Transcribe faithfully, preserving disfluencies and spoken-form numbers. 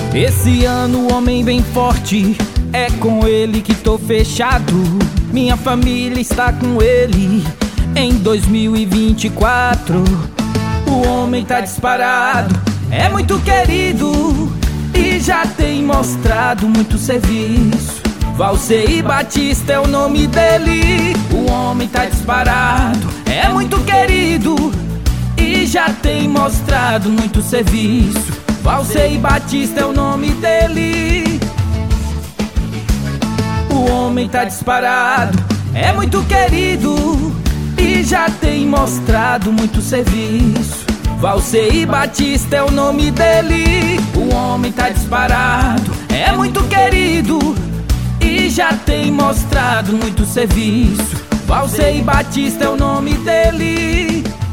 Esse ano o homem bem forte, é com ele que tô fechado. Minha família está com ele em dois mil e vinte e quatro. O homem tá disparado, é muito querido e já tem mostrado muito serviço. Valcei Batista é o nome dele. O homem tá disparado, é muito querido e já tem mostrado muito serviço. Valcei Batista é o nome dele. O homem tá disparado, é muito querido e já tem mostrado muito serviço. Valcei Batista é o nome dele. O homem tá disparado, é muito querido e já tem mostrado muito serviço. Valcei Batista é o nome dele.